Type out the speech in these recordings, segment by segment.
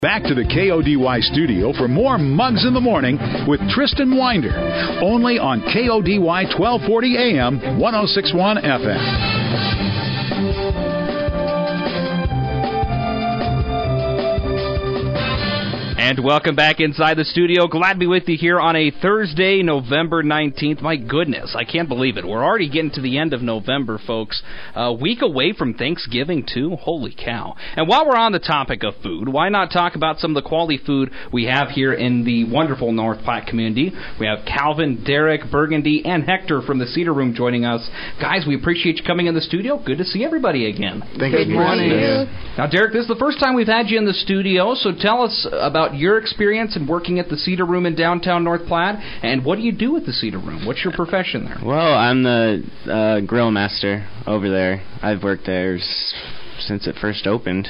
Back to the KODY studio for more Mugs in the Morning with Tristan Winder. Only on KODY 1240 AM, 106.1 FM. And welcome back inside the studio. Glad to be with you here on a Thursday, November 19th. My goodness, I can't believe it. We're already getting to the end of November, folks. A week away from Thanksgiving, too. Holy cow. And while we're on the topic of food, why not talk about some of the quality food we have here in the wonderful North Platte community? We have Calvin, Derek, Burgundy, and Hector from the Cedar Room joining us. Guys, we appreciate you coming in the studio. Good to see everybody again. Thank you. Good morning. Now, Derek, this is the first time we've had you in the studio, so tell us about your experience in working at the Cedar Room in downtown North Platte, and what do you do at the Cedar Room? What's your profession there? Well, I'm the grill master over there. I've worked there since it first opened.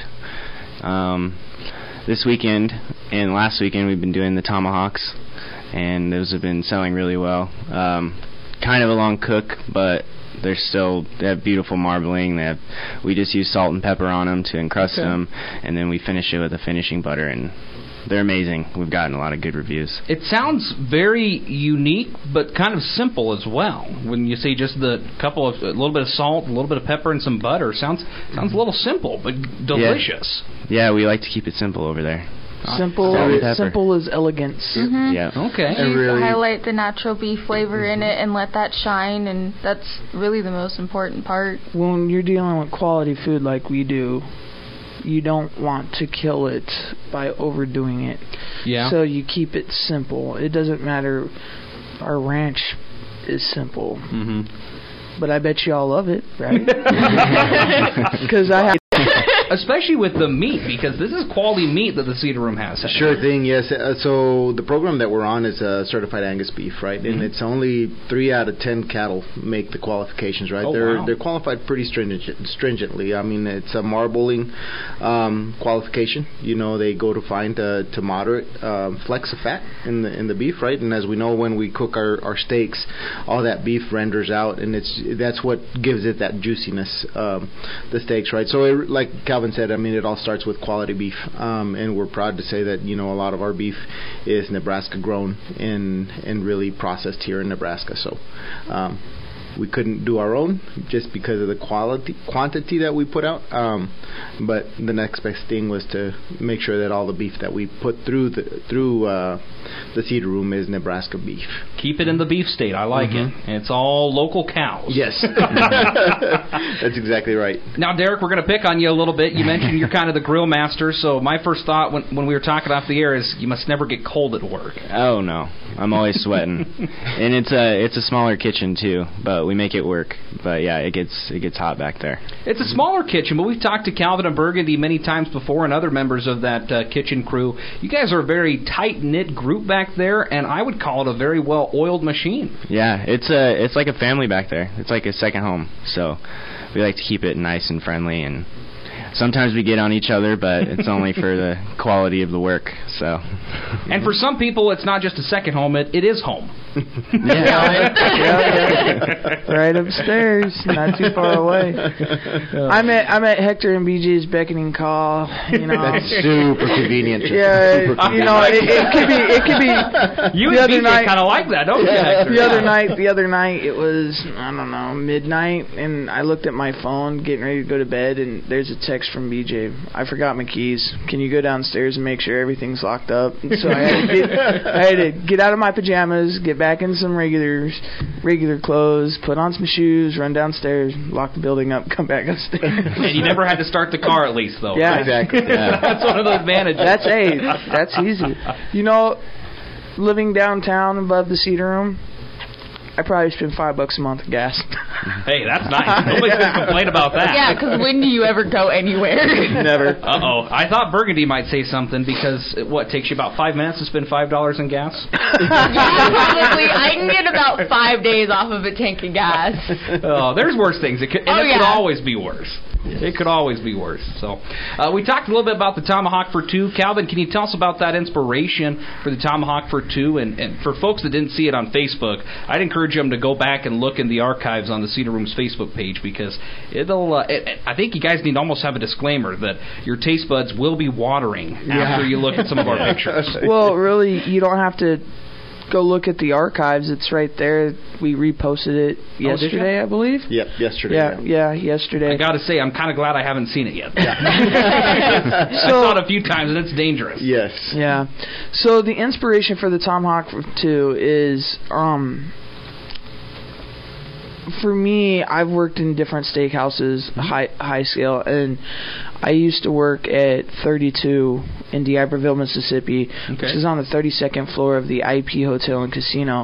This weekend and last weekend we've been doing the tomahawks, and those have been selling really well. Kind of a long cook, but they have beautiful marbling. We just use salt and pepper on them to encrust them, and then we finish it with a finishing butter, and they're amazing. We've gotten a lot of good reviews. It sounds very unique, but kind of simple as well. When you say just a little bit of salt, a little bit of pepper, and some butter, sounds a little simple, but delicious. Yeah, we like to keep it simple over there. Simple is elegance. Mm-hmm. Yeah. Okay. You highlight the natural beef flavor in it and let that shine, and that's really the most important part. When you're dealing with quality food like we do, you don't want to kill it by overdoing it. Yeah. So you keep it simple. It doesn't matter. Our ranch is simple. Mm-hmm. But I bet you all love it, right? Because I have... Especially with the meat, because this is quality meat that the Cedar Room has. Sure thing, yes. So the program that we're on is certified Angus beef, right? Mm-hmm. And it's only 3 out of 10 cattle make the qualifications, right? Oh, they're qualified pretty stringently. I mean, it's a marbling qualification. You know, they go to fine to moderate flecks of fat in the beef, right? And as we know, when we cook our steaks, all that beef renders out, and that's what gives it that juiciness, the steaks, right? So like Calvin said, I mean, it all starts with quality beef, and we're proud to say that, you know, a lot of our beef is Nebraska grown and really processed here in Nebraska. So we couldn't do our own just because of the quantity that we put out. But the next best thing was to make sure that all the beef that we put through the Cedar Room is Nebraska beef. Keep it in the beef state. I like it. And it's all local cows. Yes. That's exactly right. Now, Derek, we're going to pick on you a little bit. You mentioned you're kind of the grill master, so my first thought when we were talking off the air is you must never get cold at work. Oh, no. I'm always sweating. And it's a smaller kitchen, too, but we make it work. But, yeah, it gets hot back there. It's a smaller kitchen, but we've talked to Calvin and Burgundy many times before and other members of that kitchen crew. You guys are a very tight-knit group back there, and I would call it a very well-oiled machine. Yeah, it's like a family back there. It's like a second home. So we like to keep it nice and friendly, and sometimes we get on each other, but it's only for the quality of the work. So. And for some people, it's not just a second home; it is home. Yeah. Right upstairs, not too far away. I'm at Hector and BJ's beckoning call. You know, that's super convenient. Yeah, you know, it could be. You and BJ kind of like that, don't you, Hector? The other night, it was, I don't know, midnight, and I looked at my phone, getting ready to go to bed, and there's a text from BJ. I forgot my keys. Can you go downstairs and make sure everything's locked up? And so I had to get out of my pajamas, get back in some regular clothes, put on some shoes, run downstairs, lock the building up, come back upstairs. And you never had to start the car, at least, though. Yeah, right? exactly. Yeah. That's one of the advantages. That's easy. You know, living downtown above the Cedar Room, I probably spend $5 a month in gas. Hey, that's nice. Nobody's going to complain about that. Yeah, because when do you ever go anywhere? Never. Uh-oh. I thought Burgundy might say something because, it takes you about 5 minutes to spend $5 in gas? Yeah, probably. I can get about 5 days off of a tank of gas. Oh, there's worse things. It could always be worse. Yes. It could always be worse. So, we talked a little bit about the Tomahawk for Two. Calvin, can you tell us about that inspiration for the Tomahawk for Two? And for folks that didn't see it on Facebook, I'd encourage them to go back and look in the archives on the Cedar Room's Facebook page, because it'll. I think you guys need to almost have a disclaimer that your taste buds will be watering after you look at some of our pictures. Well, really, you don't have to go look at the archives. It's right there. We reposted it yesterday, I believe. Yep, yesterday. Yeah, yesterday. I got to say, I'm kind of glad I haven't seen it yet. I saw it a few times, and it's dangerous. Yes. Yeah. So the inspiration for the Tomahawk 2 is, for me, I've worked in different steakhouses, high scale, and I used to work at 32 in D'Iberville, Mississippi, which is on the 32nd floor of the IP Hotel and Casino.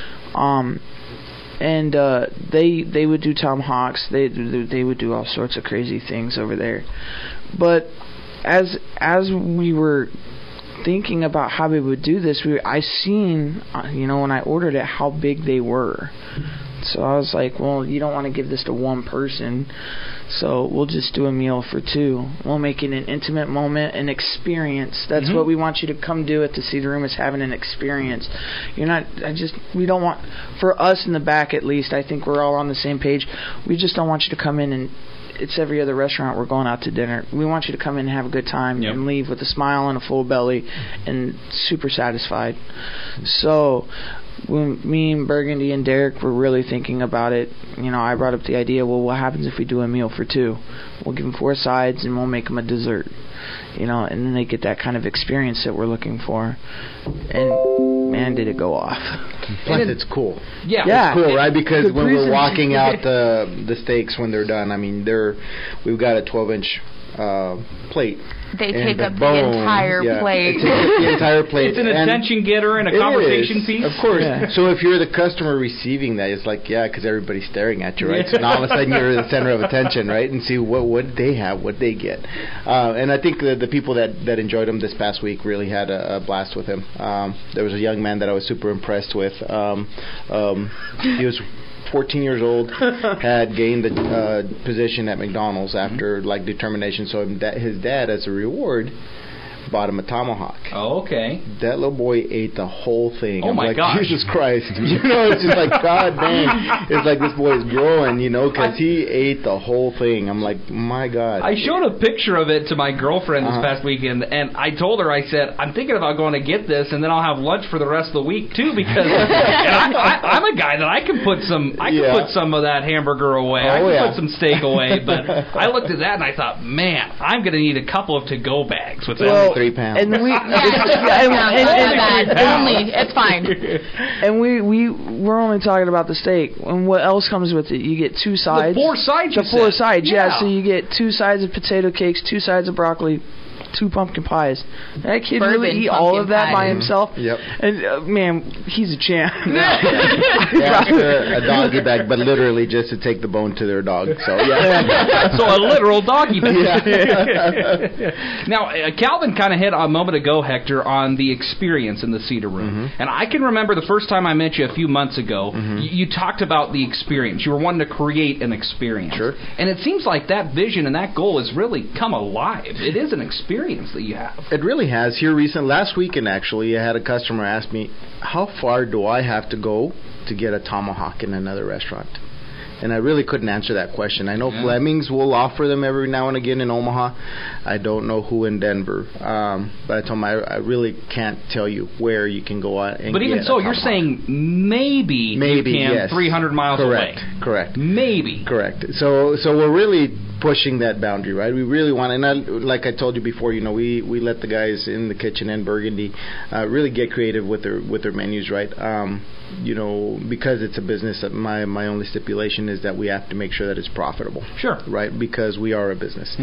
And they would do tomahawks. They would do all sorts of crazy things over there. But as we were thinking about how we would do this, I seen, when I ordered it, how big they were. So I was like, well, you don't want to give this to one person, so we'll just do a meal for 2. We'll make it an intimate moment, an experience. That's what we want you to come do at the Cedar Room, is having an experience. We don't want, for us in the back at least, I think we're all on the same page, we just don't want you to come in and it's every other restaurant, we're going out to dinner. We want you to come in and have a good time and leave with a smile and a full belly and super satisfied. So when me and Burgundy and Derek were really thinking about it, I brought up the idea, well, what happens if we do a meal for 2? We'll give them 4 sides and we'll make them a dessert, and then they get that kind of experience that we're looking for. And man, did it go off. Plus, it's cool. Yeah. It's cool, right? Because when we're walking out the steaks when they're done, I mean, we've got a 12-inch plate. They take up the entire plate. The entire plate. It's an attention getter and a conversation piece. Of course. Yeah. So if you're the customer receiving that, it's like, because everybody's staring at you, right? So now all of a sudden you're the center of attention, right? And see what they have, what they get. And I think the people that enjoyed him this past week really had a blast with him. There was a young man that I was super impressed with. He was 14 years old, had gained the position at McDonald's after determination. So his dad, as a reward, bought him a tomahawk. Oh, okay. That little boy ate the whole thing. Oh, my gosh. Jesus Christ. It's just like, God dang. It's like this boy is growing, because he ate the whole thing. I'm like, my God. I showed a picture of it to my girlfriend this past weekend, and I told her, I said, I'm thinking about going to get this, and then I'll have lunch for the rest of the week, too, because I'm a guy that I can put some of that hamburger away. I can put some steak away, but I looked at that, and I thought, man, I'm going to need a couple of to-go bags with that. 3 pounds. And we it's fine. And we're only talking about the steak. And what else comes with it? You get 2 sides. The 4 sides. The 4 sides, yeah. So you get 2 sides of potato cakes, 2 sides of broccoli, 2 pumpkin pies. That kid really eat all of that by himself. Yep. And man, he's a champ. A doggy bag, but literally just to take the bone to their dog. So so a literal doggy bag. Now, Calvin kind of hit a moment ago, Hector, on the experience in the Cedar Room. And I can remember the first time I met you a few months ago, you talked about the experience. You were wanting to create an experience. Sure. And it seems like that vision and that goal has really come alive. It is an experience that you have. It really has. Here last weekend, actually, I had a customer ask me, how far do I have to go to get a tomahawk in another restaurant? And I really couldn't answer that question. I know Fleming's will offer them every now and again in Omaha. I don't know who in Denver. But I told him I really can't tell you where you can go out and But even so, you're saying maybe you can, yes. 300 miles away. Correct. Maybe. Correct. So we're really pushing that boundary, right? We really want, and like I told you before, we let the guys in the kitchen and Burgundy really get creative with their menus, right? Because it's a business, that my only stipulation is that we have to make sure that it's profitable. Sure. Right? Because we are a business.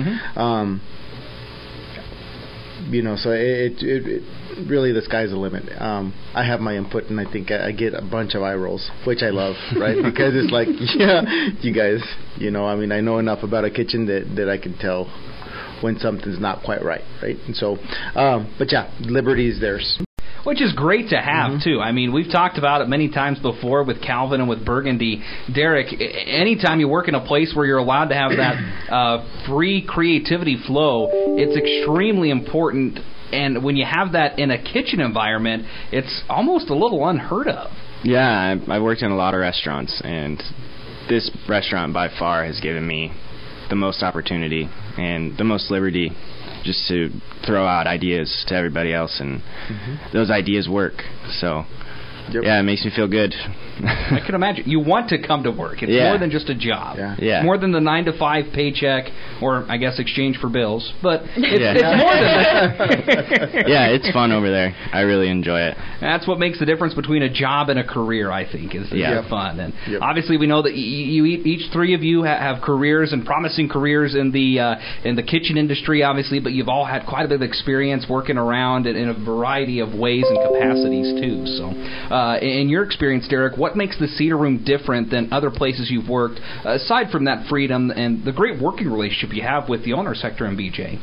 So it really, the sky's the limit. I have my input, and I think I get a bunch of eye rolls, which I love, right? Because it's like, you guys, I know enough about a kitchen that I can tell when something's not quite right? And so, but liberty is theirs. Which is great to have, too. I mean, we've talked about it many times before with Calvin and with Burgundy. Derek, anytime you work in a place where you're allowed to have that free creativity flow, it's extremely important. And when you have that in a kitchen environment, it's almost a little unheard of. Yeah, I worked in a lot of restaurants, and this restaurant by far has given me the most opportunity and the most liberty just to throw out ideas to everybody else, and those ideas work. So yeah, it makes me feel good. I can imagine. You want to come to work. It's more than just a job. Yeah. More than the 9-to-5 paycheck, or I guess exchange for bills. But it's more than that. Yeah, it's fun over there. I really enjoy it. That's what makes the difference between a job and a career, I think, is the fun. And obviously, we know that each three of you have careers and promising careers in the kitchen industry, obviously, but you've all had quite a bit of experience working around in a variety of ways and capacities, too. So, in your experience, Derek, what makes the Cedar Room different than other places you've worked, aside from that freedom and the great working relationship you have with the owners, Hector and BJ?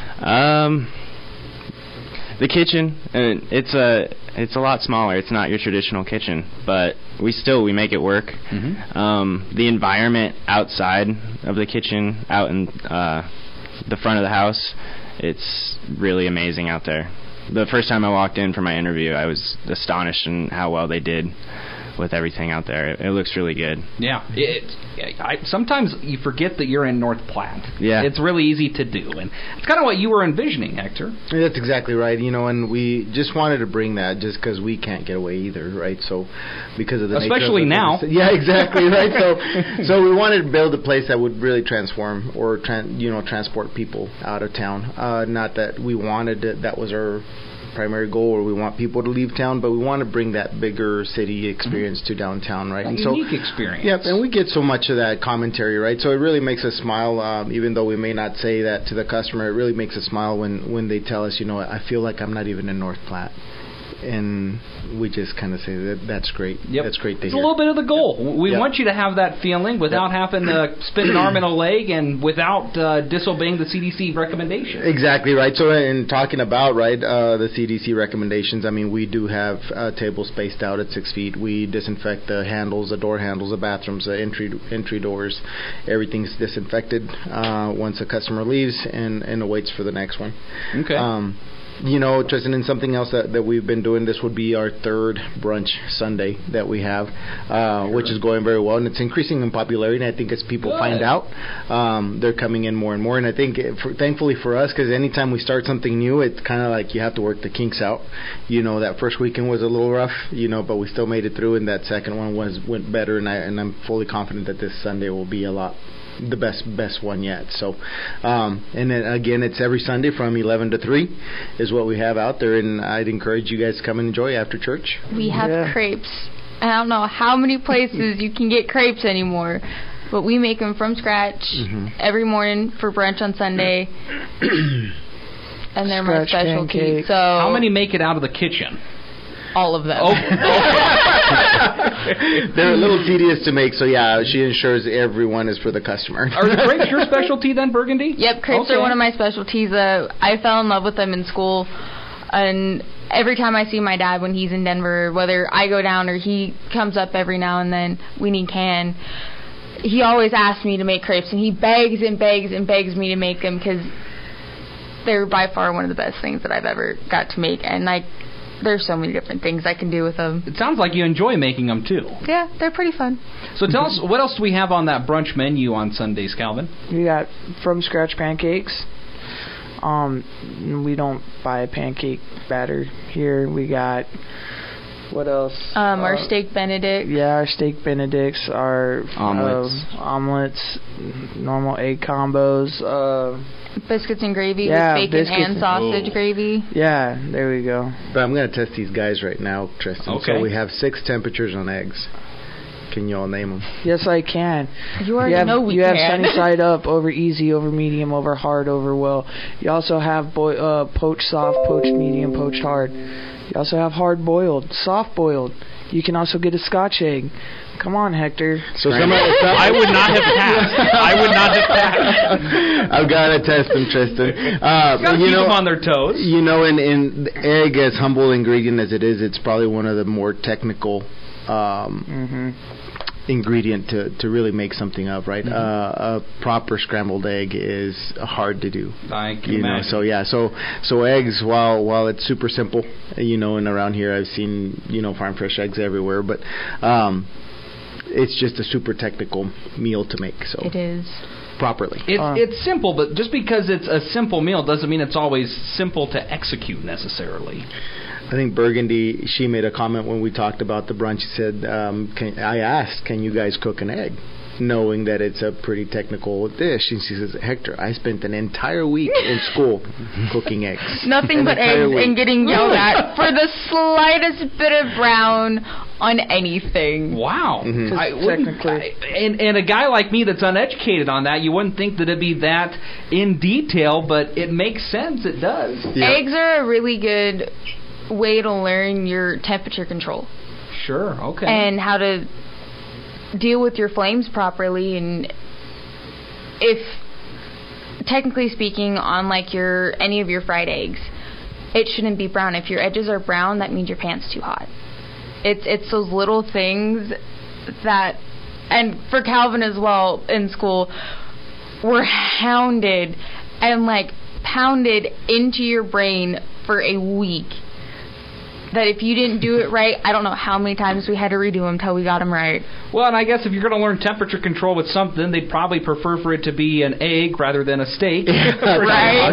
The kitchen, it's a lot smaller. It's not your traditional kitchen, but we make it work. The environment outside of the kitchen, out in the front of the house, it's really amazing out there. The first time I walked in for my interview, I was astonished in how well they did with everything out there. It looks really good. Yeah. Sometimes you forget that you're in North Platte. Yeah. It's really easy to do. And it's kind of what you were envisioning, Hector. That's exactly right. And we just wanted to bring that just because we can't get away either, right? So because of the especially nature of now. Yeah, exactly, right? So we wanted to build a place that would really transform or transport people out of town. Not that we wanted it, that was our primary goal, or we want people to leave town, but we want to bring that bigger city experience to downtown, right? And unique experience. Yeah, and we get so much of that commentary, right? So it really makes us smile, even though we may not say that to the customer. It really makes us smile when they tell us, I feel like I'm not even in North Platte. And we just kind of say that's great. Yep. That's great to hear. It's a little bit of the goal. We want you to have that feeling without having to spin an arm and a leg and without disobeying the CDC recommendations. Exactly right. So in talking about the CDC recommendations, I mean, we do have tables spaced out at 6 feet. We disinfect the handles, the door handles, the bathrooms, the entry doors. Everything's disinfected once a customer leaves and awaits for the next one. Okay. Tristan, and something else that we've been doing, this would be our third brunch Sunday that we have, which is going very well, and it's increasing in popularity. And I think as people find out, they're coming in more and more. And I think, thankfully for us, because anytime we start something new, it's kind of like you have to work the kinks out. That first weekend was a little rough, but we still made it through, and that second one went better, and I'm fully confident that this Sunday will be the best one yet. So and then again, it's every Sunday from 11 to 3 is what we have out there, and I'd encourage you guys to come and enjoy after church. We have crepes. I don't know how many places you can get crepes anymore, but we make them from scratch every morning for brunch on Sunday. And they're my specialty. Pancake. So how many make it out of the kitchen? All of them. Oh. They're a little tedious to make, so yeah, she ensures everyone is for the customer. Are the crepes your specialty then, Burgundy? Yep, crepes are one of my specialties. I fell in love with them in school, and every time I see my dad when he's in Denver, whether I go down or he comes up every now and then when he can, he always asks me to make crepes, and he begs and begs and begs me to make them because they're by far one of the best things that I've ever got to make, and there's so many different things I can do with them. It sounds like you enjoy making them, too. Yeah, they're pretty fun. So tell us, what else do we have on that brunch menu on Sundays, Calvin? We got from-scratch pancakes. We don't buy pancake batter here. We got... What else? Our steak benedict. Yeah, our steak benedicts, our omelets, normal egg combos. Biscuits and gravy with bacon and sausage gravy. Yeah, there we go. But I'm going to test these guys right now, Tristan. Okay. So we have 6 temperatures on eggs. Can you all name them? Yes, I can. You already know we can. You have sunny side up, over easy, over medium, over hard, over well. You also have poached soft, poached medium, poached hard. You also have hard boiled, soft boiled. You can also get a Scotch egg. Come on, Hector. So I would not have passed. I've got to test them, Tristan. Gotta keep them on their toes. In egg, as humble ingredient as it is, it's probably one of the more technical ingredient to really make something of, right? A proper scrambled egg is hard to do. I can imagine. So eggs, while it's super simple, and around here I've seen farm fresh eggs everywhere, but it's just a super technical meal to make. So It is. properly. It's simple, but just because it's a simple meal doesn't mean it's always simple to execute necessarily. I think Burgundy, she made a comment when we talked about the brunch. She said, I asked, can you guys cook an egg? Knowing that it's a pretty technical dish. And she says, Hector, I spent an entire week in school cooking eggs. Nothing but eggs and getting yelled at for the slightest bit of brown on anything. Wow. Mm-hmm. Technically. And a guy like me that's uneducated on that, you wouldn't think that it'd be that in detail, but it makes sense. It does. Yeah. Eggs are a really good way to learn your temperature control. Sure, okay. And how to deal with your flames properly. And if, technically speaking, on like any of your fried eggs, it shouldn't be brown. If your edges are brown, that means your pan's too hot. It's those little things that, and for Calvin as well in school, we're hounded and like pounded into your brain for a week that if you didn't do it right, I don't know how many times we had to redo them until we got them right. Well, and I guess if you're going to learn temperature control with something, they'd probably prefer for it to be an egg rather than a steak. Right?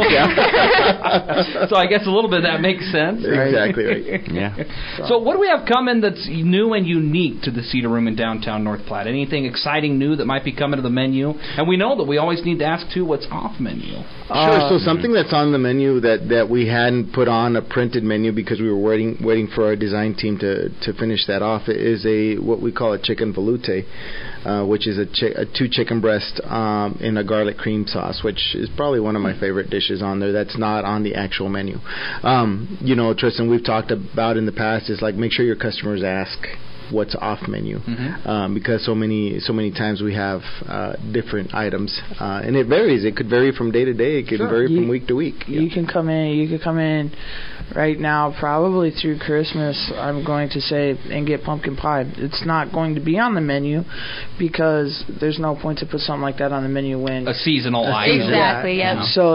So I guess a little bit of that makes sense. Exactly right. Yeah. So what do we have coming that's new and unique to the Cedar Room in downtown North Platte? Anything exciting new that might be coming to the menu? And we know that we always need to ask, too, what's off menu. Sure. So something that's on the menu that we hadn't put on a printed menu because we were waiting for our design team to finish that off is what we call a chicken veloute, which is a 2 chicken breast in a garlic cream sauce, which is probably one of my favorite dishes on there. That's not on the actual menu. Tristan, we've talked about in the past is like make sure your customers ask what's off menu, because so many times we have different items, and it varies. It could vary from day to day. It could vary from week to week. You can come in right now, probably through Christmas, I'm going to say, and get pumpkin pie. It's not going to be on the menu because there's no point to put something like that on the menu when a seasonal item. Exactly. Yeah. So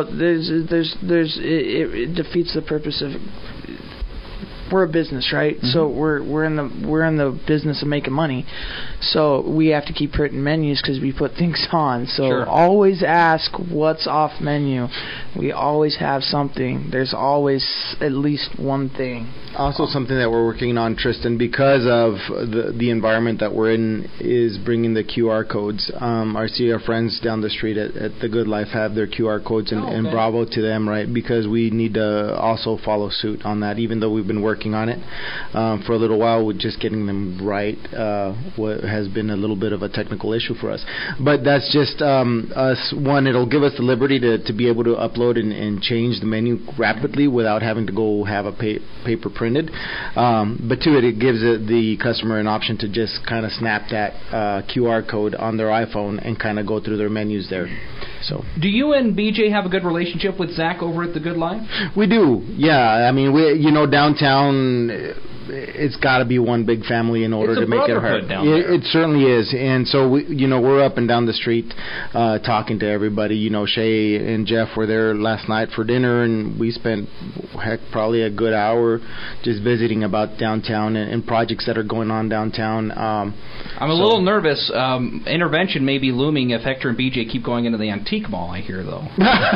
it defeats the purpose of. We're a business, right? Mm-hmm. So we're in the business of making money. So we have to keep printing menus because we put things on. So always ask what's off menu. We always have something. There's always at least one thing. Also, something that we're working on, Tristan, because of the environment that we're in, is bringing the QR codes. Our friends down the street at The Good Life have their QR codes, and bravo to them, right? Because we need to also follow suit on that, even though we've been working on it for a little while. With just getting them right what has been a little bit of a technical issue for us. But that's just us. One, it'll give us the liberty to be able to upload and change the menu rapidly without having to go have a paper printed. But two, it gives the customer an option to just kind of snap that QR code on their iPhone and kind of go through their menus there. So, do you and BJ have a good relationship with Zach over at The Good Life? We do. Yeah, I mean, downtown, it's got to be one big family in order to make it hard. It certainly is, and so we're up and down the street talking to everybody. Shay and Jeff were there last night for dinner, and we spent probably a good hour just visiting about downtown and projects that are going on downtown. I'm a little nervous. Intervention may be looming if Hector and BJ keep going into the antique mall, I hear, though.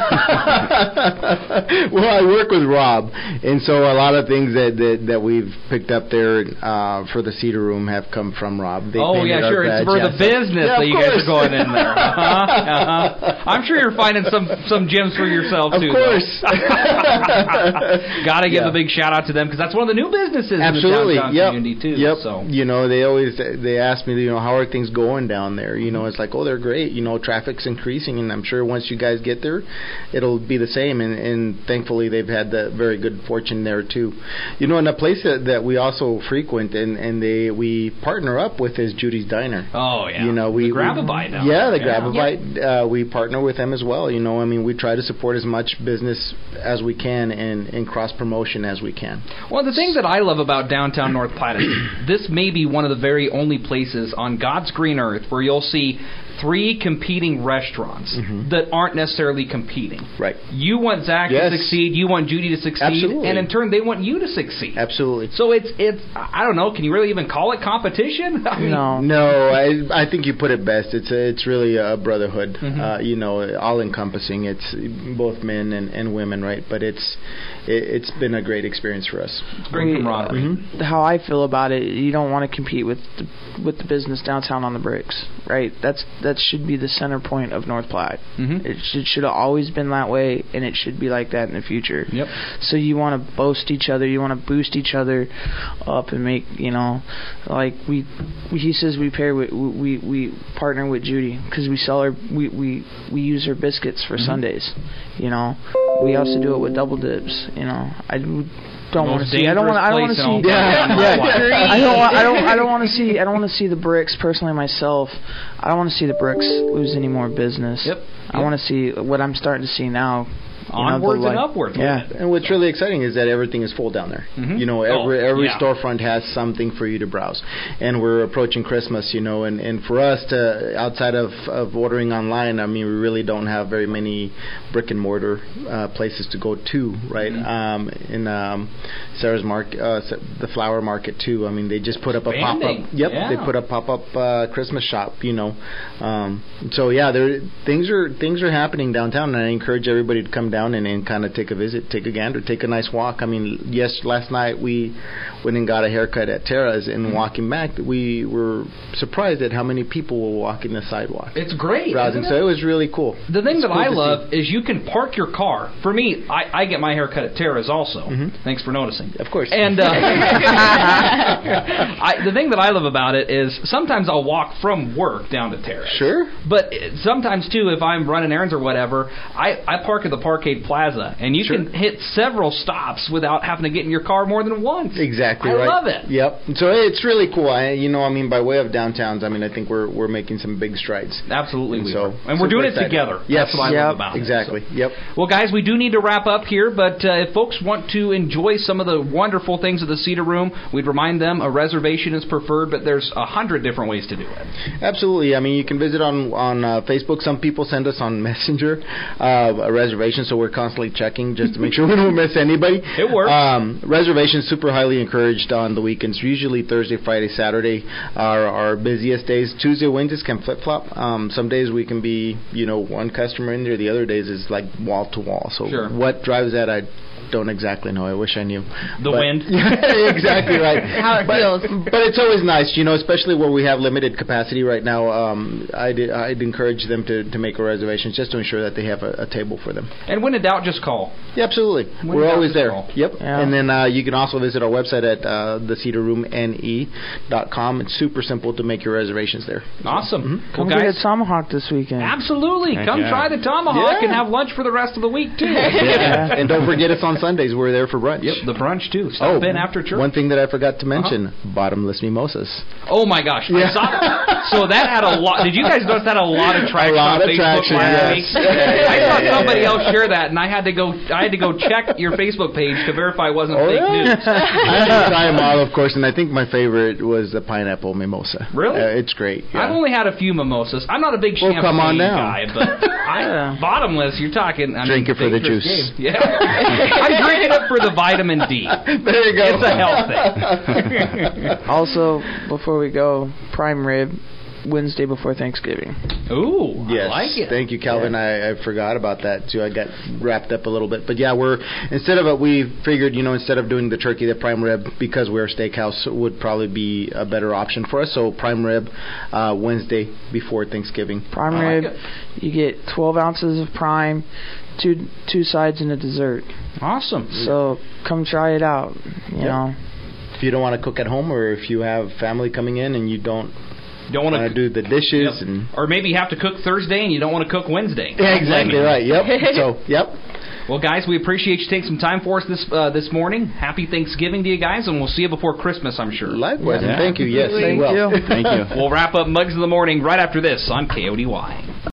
Well, I work with Rob, and so a lot of things that we've picked up there for the Cedar Room have come from Rob. It's for the business that you guys are going in there. I'm sure you're finding some gems for yourself, too. Of course. Got to give a big shout-out to them, because that's one of the new businesses Absolutely. in the downtown community, too. Yep. So. They ask me, how are things going down there? It's like, they're great. Traffic's increasing, and I'm sure once you guys get there, it'll be the same. And thankfully, they've had the very good fortune there, too. And a place that we also frequent and we partner up with is Judy's Diner. Oh, yeah. The Grab-A-Bite now. Yeah, the Grab-A-Bite. We partner with them as well. We try to support as much business as we can and cross-promotion as we can. Well, the thing that I love about downtown North Platte is this may be one of the very only places on God's green earth where you'll see 3 competing restaurants that aren't necessarily competing. Right. You want Zach to succeed, you want Judy to succeed, Absolutely. and in turn they want you to succeed. Absolutely. So it's I don't know, can you really even call it competition? I mean, No, I think you put it best. It's really a brotherhood, you know, all encompassing. It's both men and women, right? But it's been a great experience for us. It's great camaraderie. How I feel about it, you don't want to compete with the business downtown on the bricks, right? That should be the center point of North Platte. It should have always been that way, and it should be like that in the future. Yep. So you want to boast each other, you want to boost each other up, and make, you know, like he says we pair with we partner with Judy because we sell her we use her biscuits for Sundays. You know, we also do it with Double Dibs. You know, I don't want to see. I don't want to see. I don't want to see. I don't want to see the bricks personally myself. I don't want to see the bricks lose any more business. Yep. I want to see what I'm starting to see now. Onwards and upwards. Yeah. And what's really exciting is that everything is full down there. You know, every storefront has something for you to browse. And we're approaching Christmas, you know, and for us to, outside of ordering online, I mean, we really don't have very many brick and mortar places to go to, right? In Sarah's market, the flower market too. I mean, they just put up a pop-up. Yep, they put a pop-up Christmas shop, you know. So yeah, things are happening downtown, and I encourage everybody to come down and kind of take a visit, take a gander, take a nice walk. I mean, yes, last night we went and got a haircut at Tara's, and walking back, we were surprised at how many people were walking the sidewalk. It's great. Browsing, so it was really cool. The thing that cool I love is you can park your car. For me, I get my haircut at Tara's also. Thanks for noticing. Of course. And the thing that I love about it is sometimes I'll walk from work down to Tara's. Sure. But sometimes, too, if I'm running errands or whatever, I park at the Parkade Plaza, and you can hit several stops without having to get in your car more than once. Exactly I right. love it. Yep. So it's really cool. I mean, by way of downtowns, I mean, I think we're making some big strides. Absolutely, we so, are. And we're doing it together. Yes. That's what I love about it. Exactly. So. Yep. Well, guys, we do need to wrap up here, but if folks want to enjoy some of the wonderful things of the Cedar Room, we'd remind them a reservation is preferred, but there's 100 different ways to do it. Absolutely. I mean, you can visit on Facebook. Some people send us on Messenger a reservation, so we're constantly checking just to make sure we don't miss anybody. It works. Reservations super highly encouraged on the weekends. Usually Thursday, Friday, Saturday are our busiest days. Tuesday, Wednesdays can flip-flop. Some days we can be, you know, one customer in there. The other days is like wall to wall. So what drives that, I don't exactly know. I wish I knew. The wind. Exactly right. How it feels. But it's always nice, you know, especially where we have limited capacity right now. I'd encourage them to make a reservation just to ensure that they have a table for them. And when in doubt, just call. Yeah, absolutely. We're always there. Yep. Yeah. And then you can also visit our website at thecedarroomne.com. It's super simple to make your reservations there. Awesome. Come get a tomahawk this weekend. Absolutely. Come try the tomahawk and have lunch for the rest of the week, too. And don't forget it's on Sundays. We're there for brunch. Yep, the brunch, too. Stop in after church. One thing that I forgot to mention, bottomless mimosas. Oh, my gosh. I saw that. So that had a lot. Did you guys notice that had a lot of traction on Facebook last week? I saw somebody else share that, and I had to go check your Facebook page to verify it wasn't fake news. I had to try them all, of course, and I think my favorite was the pineapple mimosa. Really? It's great. Yeah. I've only had a few mimosas. I'm not a big champagne guy, but bottomless, you're talking. Drink it for the juice. Yeah. I'm drinking it for the vitamin D. There you go. It's a health thing. Also, before we go, prime rib Wednesday before Thanksgiving. Ooh, yes. I like it. Thank you, Calvin. I forgot about that too. I got wrapped up a little bit, but yeah, we figured, you know, instead of doing the turkey, the prime rib, because we're a steakhouse, would probably be a better option for us. So prime rib Wednesday before Thanksgiving. Prime rib, you get 12 ounces of prime, two sides and a dessert. Awesome. So come try it out. You know. If you don't want to cook at home, or if you have family coming in and you don't want to do the dishes, or maybe you have to cook Thursday and you don't want to cook Wednesday. Yeah, exactly right. Yep. So, Well, guys, we appreciate you taking some time for us this morning. Happy Thanksgiving to you guys, and we'll see you before Christmas, I'm sure. Likewise, and thank you. Yes, thank you. Thank you. We'll wrap up Mugs in the Morning right after this on KODY.